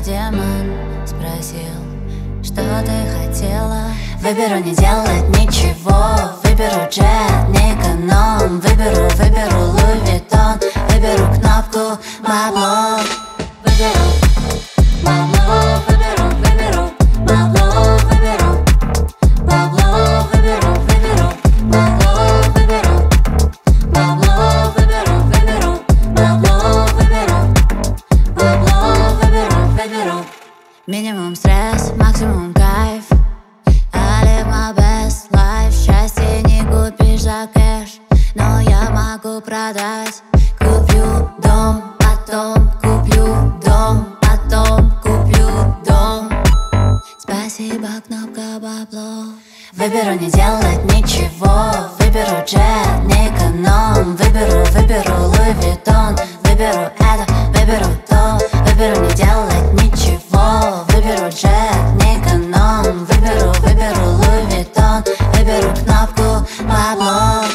демон спросил, что ты хотела. Выберу не делать ничего, выберу джет, не эконом. Выберу Луи Виттон, выберу кнопку бабло. Выберу бабло, выберу бабло, выберу бабло, выберу бабло, выберу бабло, выберу бабло, выберу. Минимум стресс, максимум кайф. I live my best life. Счастье не купишь за кэш, но я могу продать. Куплю дом, потом куплю дом, потом куплю дом. Спасибо, кнопка бабло. Выберу не делать ничего, выберу джет, не эконом. Выберу Луи Виттон, выберу это, выберу то. Выберу не делать ничего, выберу джет, не эконом. Выберу Луи Виттон, выберу кнопку бабло.